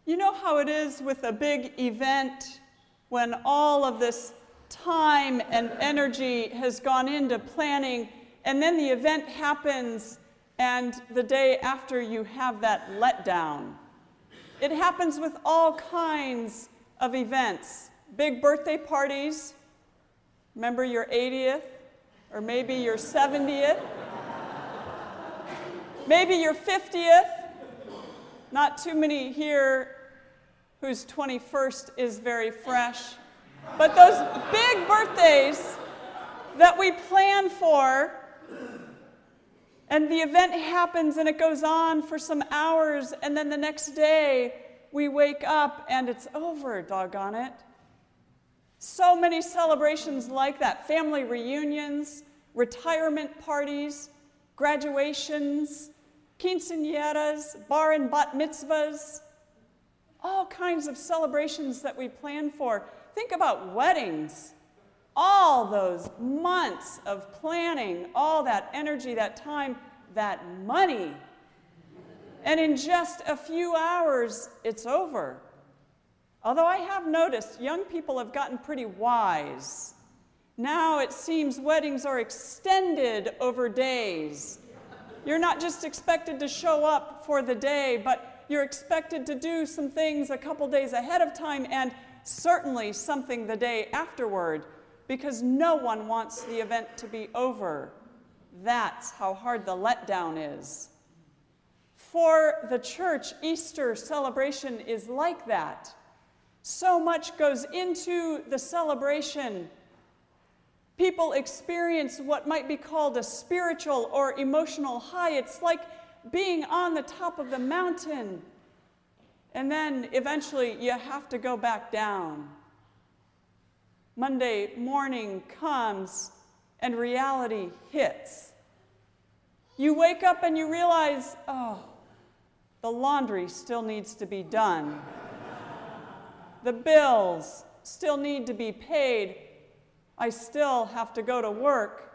You know how it is with a big event when all of this time and energy has gone into planning, and then the event happens, and the day after you have that letdown. It happens with all kinds of events. Big birthday parties. Remember your 80th, or maybe your 70th, maybe your 50th. Not too many here whose 21st is very fresh. But those big birthdays that we plan for, and the event happens and it goes on for some hours, and then the next day we wake up and it's over, doggone it. So many celebrations like that. Family reunions, retirement parties, graduations, quinceañeras, bar and bat mitzvahs, all kinds of celebrations that we plan for. Think about weddings. All those months of planning, all that energy, that time, that money. And in just a few hours, it's over. Although I have noticed young people have gotten pretty wise. Now it seems weddings are extended over days. You're not just expected to show up for the day, but you're expected to do some things a couple days ahead of time, and certainly something the day afterward, because no one wants the event to be over. That's how hard the letdown is. For the church, Easter celebration is like that. So much goes into the celebration. People experience what might be called a spiritual or emotional high. It's like being on the top of the mountain. And then eventually you have to go back down. Monday morning comes and reality hits. You wake up and you realize, oh, the laundry still needs to be done. The bills still need to be paid. I still have to go to work.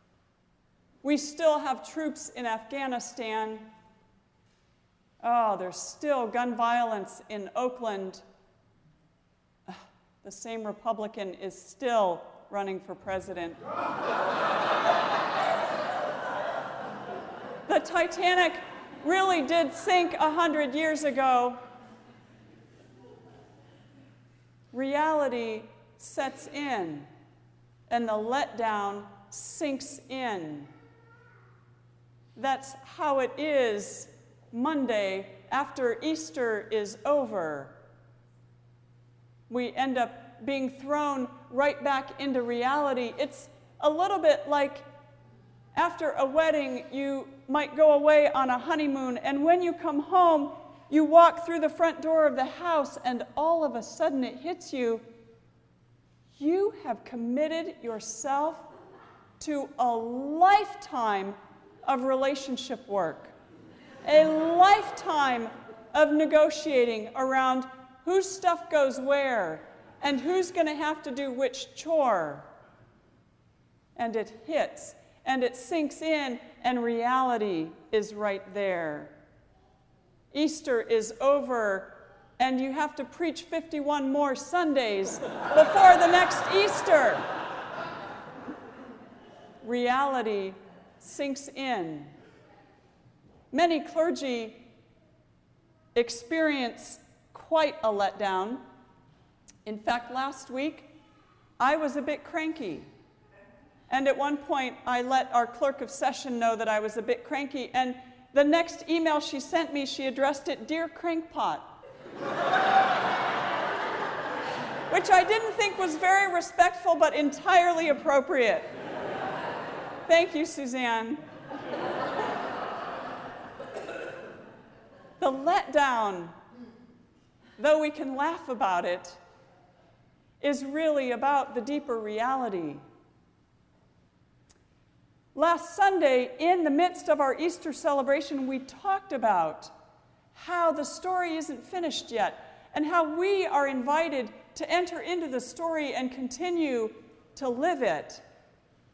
We still have troops in Afghanistan. Oh, there's still gun violence in Oakland. The same Republican is still running for president. The Titanic really did sink 100 years ago. Reality sets in, and the letdown sinks in. That's how it is Monday after Easter is over. We end up being thrown right back into reality. It's a little bit like after a wedding, you might go away on a honeymoon, and when you come home, you walk through the front door of the house, and all of a sudden it hits you. You have committed yourself to a lifetime of relationship work, a lifetime of negotiating around whose stuff goes where and who's going to have to do which chore. And it hits, and it sinks in, and reality is right there. Easter is over, and you have to preach 51 more Sundays before the next Easter. Reality sinks in. Many clergy experience quite a letdown. In fact, last week, I was a bit cranky. And at one point, I let our clerk of session know that I was a bit cranky, and the next email she sent me, she addressed it, "Dear Crankpot," which I didn't think was very respectful, but entirely appropriate. Thank you, Suzanne. The letdown, though we can laugh about it, is really about the deeper reality. Last Sunday, in the midst of our Easter celebration, we talked about how the story isn't finished yet, and how we are invited to enter into the story and continue to live it.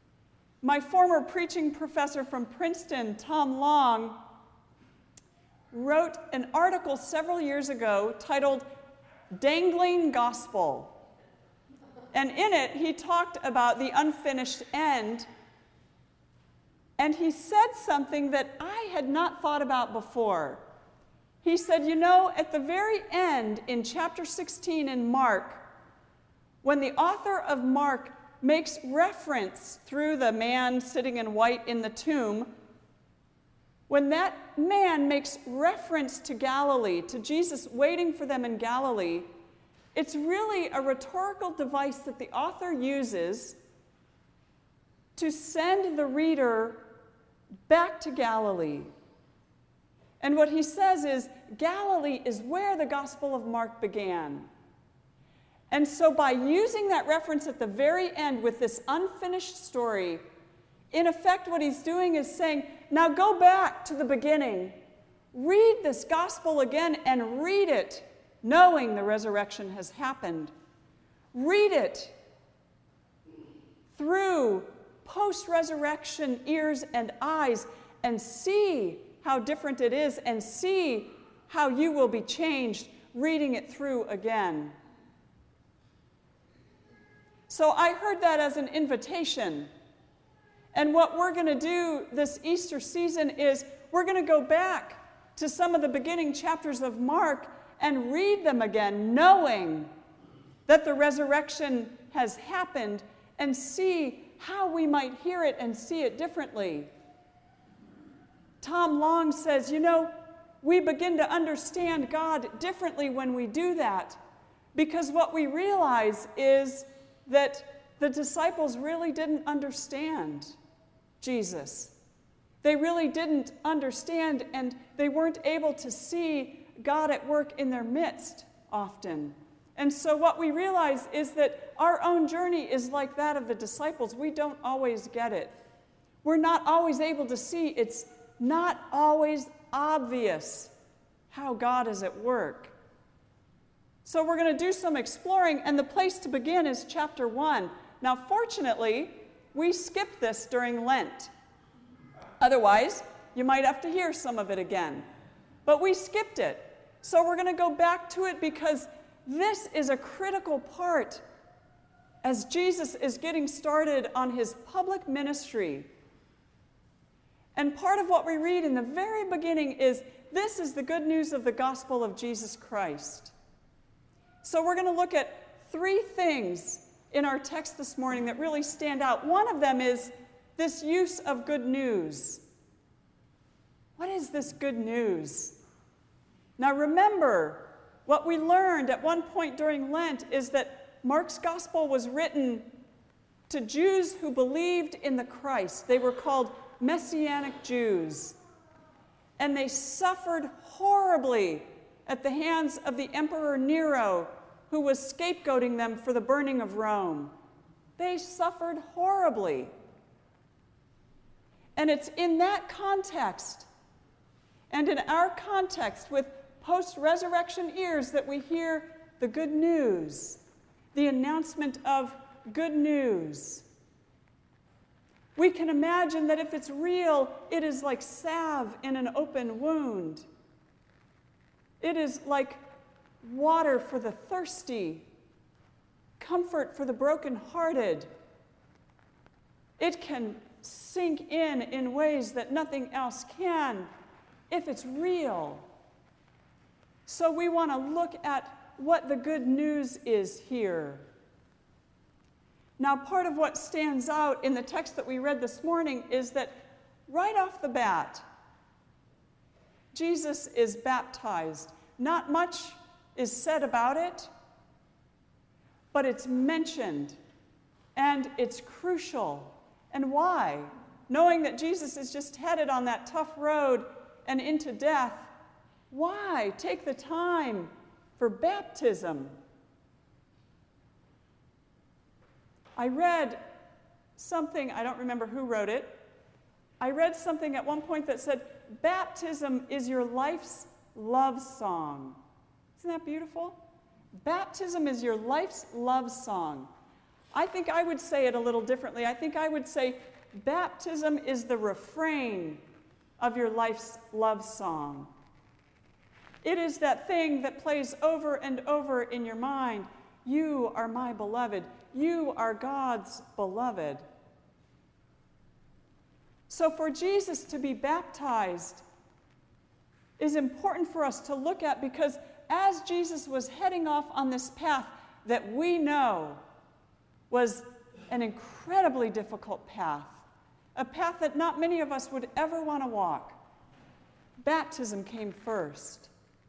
My former preaching professor from Princeton, Tom Long, wrote an article several years ago titled Dangling Gospel. And in it, he talked about the unfinished end. And he said something that I had not thought about before. He said, at the very end in chapter 16 in Mark, when the author of Mark makes reference through the man sitting in white in the tomb, when that man makes reference to Galilee, to Jesus waiting for them in Galilee, it's really a rhetorical device that the author uses to send the reader back to Galilee. And what he says is, Galilee is where the Gospel of Mark began. And so by using that reference at the very end with this unfinished story, in effect what he's doing is saying, now go back to the beginning, read this gospel again and read it knowing the resurrection has happened. Read it through post-resurrection ears and eyes and see how different it is and see how you will be changed reading it through again. So I heard that as an invitation. And what we're going to do this Easter season is we're going to go back to some of the beginning chapters of Mark and read them again, knowing that the resurrection has happened, and see how we might hear it and see it differently. Tom Long says, we begin to understand God differently when we do that, because what we realize is that the disciples really didn't understand Jesus. They really didn't understand, and they weren't able to see God at work in their midst often. And so what we realize is that our own journey is like that of the disciples. We don't always get it. We're not always able to see. It's not always obvious how God is at work. So we're going to do some exploring, and the place to begin is chapter 1. Now, fortunately, we skipped this during Lent. Otherwise, you might have to hear some of it again. But we skipped it. So we're going to go back to it because this is a critical part as Jesus is getting started on his public ministry. And part of what we read in the very beginning is, this is the good news of the gospel of Jesus Christ. So we're going to look at 3 things in our text this morning that really stand out. One of them is this use of good news. What is this good news? Now remember, what we learned at one point during Lent is that Mark's gospel was written to Jews who believed in the Christ. They were called Messianic Jews. And they suffered horribly at the hands of the Emperor Nero, who was scapegoating them for the burning of Rome. They suffered horribly. And it's in that context, and in our context with post-resurrection ears, that we hear the good news, the announcement of good news. We can imagine that if it's real, it is like salve in an open wound. It is like water for the thirsty, comfort for the brokenhearted. It can sink in ways that nothing else can if it's real. So we want to look at what the good news is here. Now, part of what stands out in the text that we read this morning is that right off the bat, Jesus is baptized. Not much is said about it, but it's mentioned, and it's crucial. And why? Knowing that Jesus is just headed on that tough road and into death, why take the time for baptism? I read something, I don't remember who wrote it. I read something at one point that said, baptism is your life's love song. Isn't that beautiful? Baptism is your life's love song. I think I would say it a little differently. I think I would say baptism is the refrain of your life's love song. It is that thing that plays over and over in your mind. You are my beloved. You are God's beloved. So for Jesus to be baptized is important for us to look at, because as Jesus was heading off on this path that we know was an incredibly difficult path, a path that not many of us would ever want to walk, baptism came first.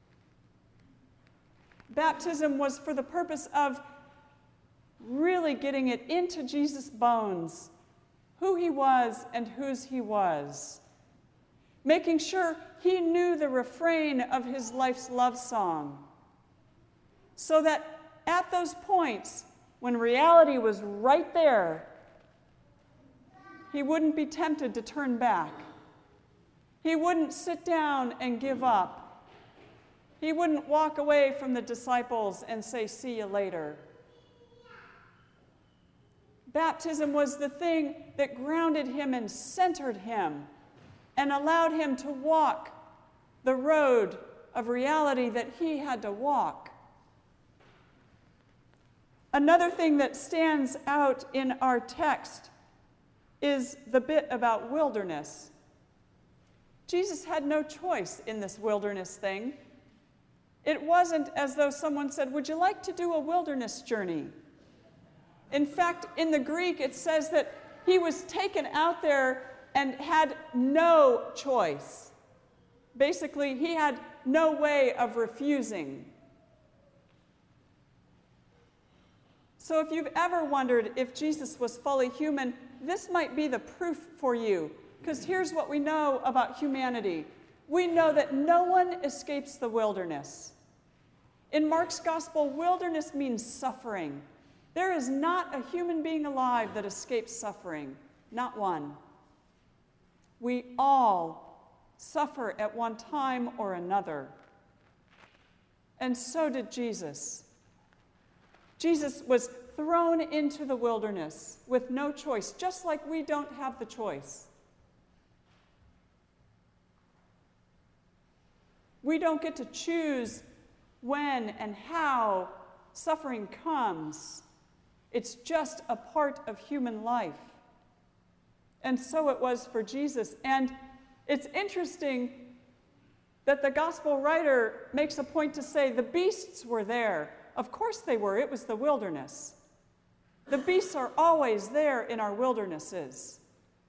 Baptism was for the purpose of really getting it into Jesus' bones, who he was and whose he was, making sure he knew the refrain of his life's love song, so that at those points when reality was right there, he wouldn't be tempted to turn back. He wouldn't sit down and give up. He wouldn't walk away from the disciples and say, "See you later." Baptism was the thing that grounded him and centered him and allowed him to walk the road of reality that he had to walk. Another thing that stands out in our text is the bit about wilderness. Jesus had no choice in this wilderness thing. It wasn't as though someone said, "Would you like to do a wilderness journey?" In fact, in the Greek, it says that he was taken out there and had no choice. Basically, he had no way of refusing. So if you've ever wondered if Jesus was fully human, this might be the proof for you. Because here's what we know about humanity. We know that no one escapes the wilderness. In Mark's gospel, wilderness means suffering. There is not a human being alive that escapes suffering. Not one. We all suffer at one time or another. And so did Jesus. Jesus was thrown into the wilderness with no choice, just like we don't have the choice. We don't get to choose when and how suffering comes. It's just a part of human life. And so it was for Jesus. And it's interesting that the gospel writer makes a point to say the beasts were there. Of course they were. It was the wilderness. The beasts are always there in our wildernesses.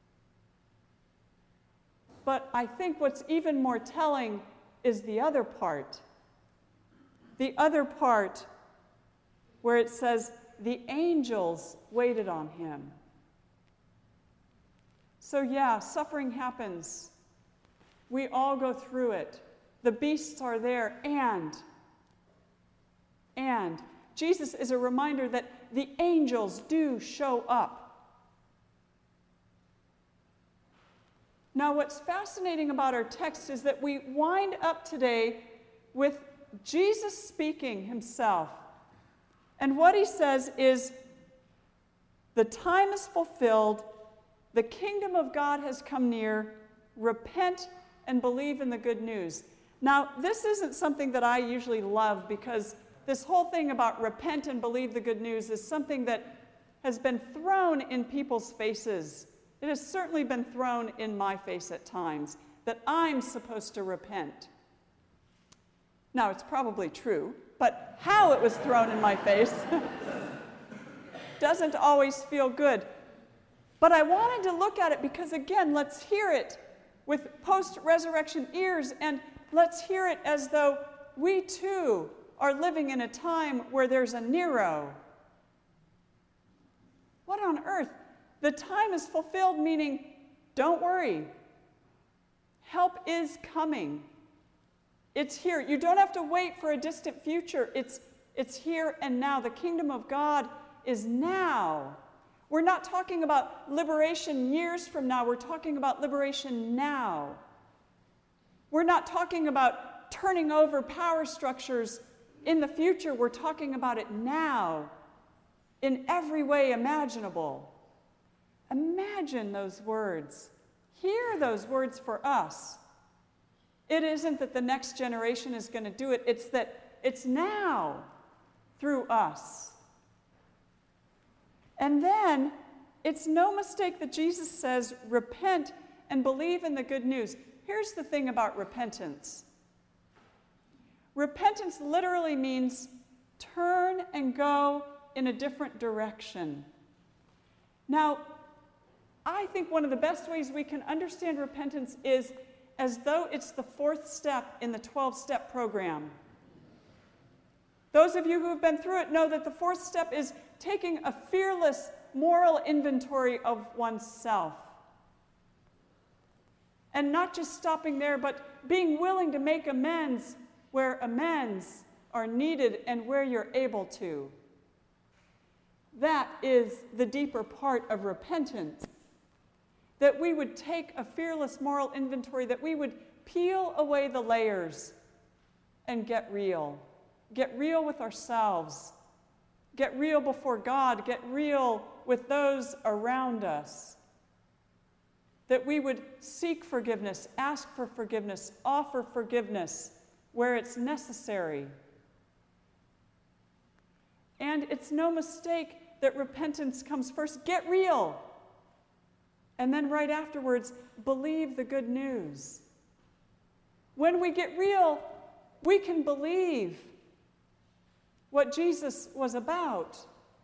But I think what's even more telling is the other part. The other part where it says, the angels waited on him. So yeah, suffering happens. We all go through it. The beasts are there, and Jesus is a reminder that the angels do show up. Now, what's fascinating about our text is that we wind up today with Jesus speaking himself. And what he says is, the time is fulfilled, the kingdom of God has come near, repent and believe in the good news. Now, this isn't something that I usually love, because this whole thing about repent and believe the good news is something that has been thrown in people's faces. It has certainly been thrown in my face at times, that I'm supposed to repent. Now, it's probably true, but how it was thrown in my face doesn't always feel good. But I wanted to look at it because, again, let's hear it with post-resurrection ears, and let's hear it as though we too are living in a time where there's a Nero. What on earth? The time is fulfilled, meaning, don't worry. Help is coming. It's here. You don't have to wait for a distant future. It's here and now. The kingdom of God is now. We're not talking about liberation years from now. We're talking about liberation now. We're not talking about turning over power structures in the future. We're talking about it now in every way imaginable. Imagine those words. Hear those words for us. It isn't that the next generation is going to do it. It's that it's now through us. And then it's no mistake that Jesus says, repent and believe in the good news. Here's the thing about repentance. Repentance literally means turn and go in a different direction. Now, I think one of the best ways we can understand repentance is as though it's the fourth step in the 12-step program. Those of you who have been through it know that the fourth step is taking a fearless moral inventory of oneself. And not just stopping there, but being willing to make amends where amends are needed and where you're able to. That is the deeper part of repentance. That we would take a fearless moral inventory, that we would peel away the layers and get real. Get real with ourselves. Get real before God. Get real with those around us. That we would seek forgiveness, ask for forgiveness, offer forgiveness where it's necessary. And it's no mistake that repentance comes first. Get real. And then right afterwards, believe the good news. When we get real, we can believe what Jesus was about.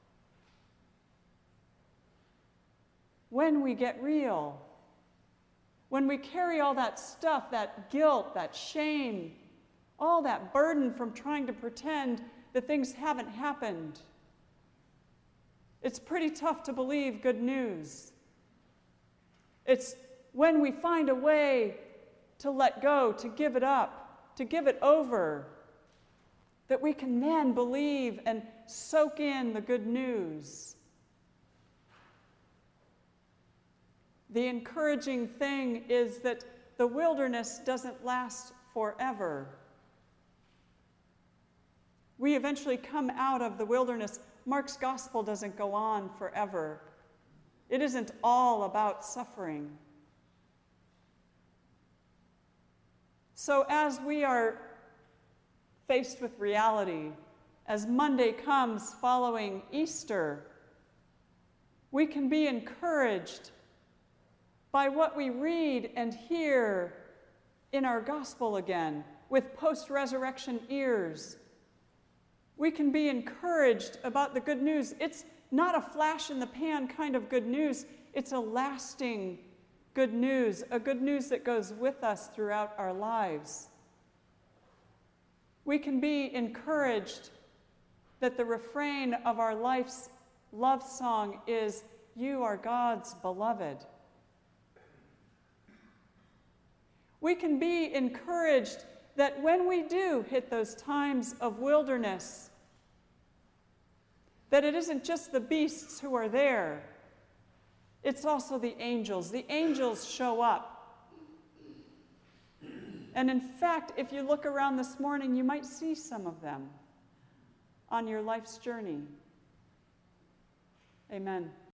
When we get real, when we carry all that stuff, that guilt, that shame, all that burden from trying to pretend that things haven't happened, it's pretty tough to believe good news. It's when we find a way to let go, to give it up, to give it over, that we can then believe and soak in the good news. The encouraging thing is that the wilderness doesn't last forever. We eventually come out of the wilderness. Mark's gospel doesn't go on forever. It isn't all about suffering. So as we are faced with reality, as Monday comes following Easter, we can be encouraged by what we read and hear in our gospel again, with post-resurrection ears. We can be encouraged about the good news. It's not a flash-in-the-pan kind of good news. It's a lasting good news, a good news that goes with us throughout our lives. We can be encouraged that the refrain of our life's love song is, "You are God's beloved." We can be encouraged that when we do hit those times of wilderness, that it isn't just the beasts who are there, it's also the angels. The angels show up. And in fact, if you look around this morning, you might see some of them on your life's journey. Amen.